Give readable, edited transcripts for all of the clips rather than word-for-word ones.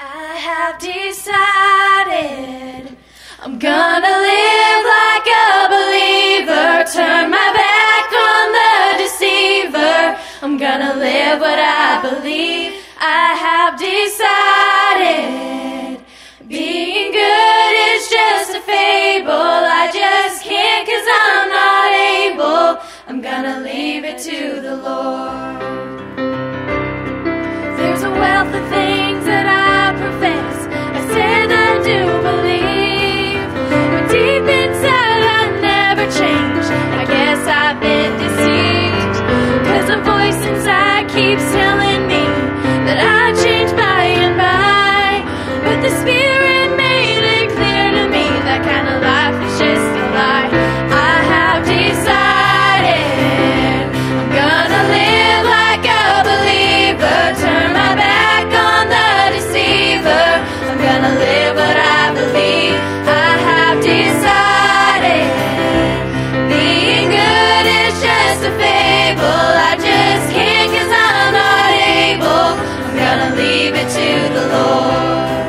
I have decided I'm gonna live like a believer, turn my back on the deceiver. I'm gonna live what I believe. I have decided being good is just a fable. I just can't 'cause I'm not able. I'm gonna leave it to the Lord. There's a wealth of things that I profess, I said I do believe, but deep inside I never change. I guess I've been deceived, 'cause a voice inside keeps telling me that I change by and by, but the Spirit made it clear to me that kind of life is just a lie. I have decided I'm gonna live like a believer, turn my back on the deceiver. I'm gonna live what I believe. I have decided being good is just a fable. I just can't 'cause I'm not able. I'm gonna leave it to the Lord.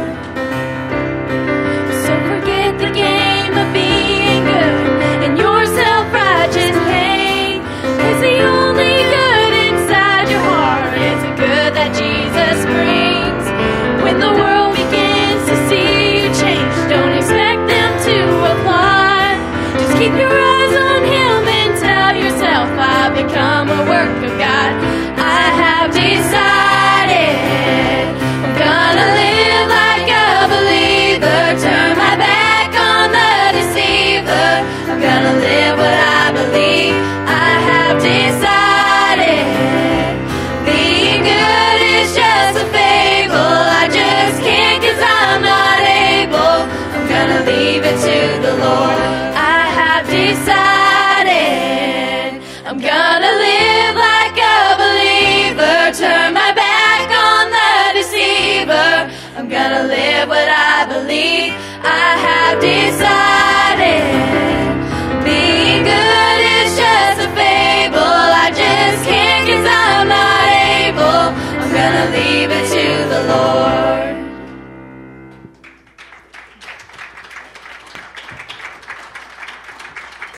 So forget the game of being good and your self-righteous pain, 'cause the only good inside your heart is the good that Jesus brings. When the world begins to see you change, don't expect them to applaud. Just keep your eyes on Him and tell yourself, I've become a work of God. I have decided I'm gonna live like a believer, turn my back on the deceiver. I'm gonna live what I believe. I have decided being good is just a fable. I just can't 'cause I'm not able. I'm gonna leave it to the Lord. I have decided I'm gonna live like a believer, turn my back on the deceiver. I'm gonna live what I believe.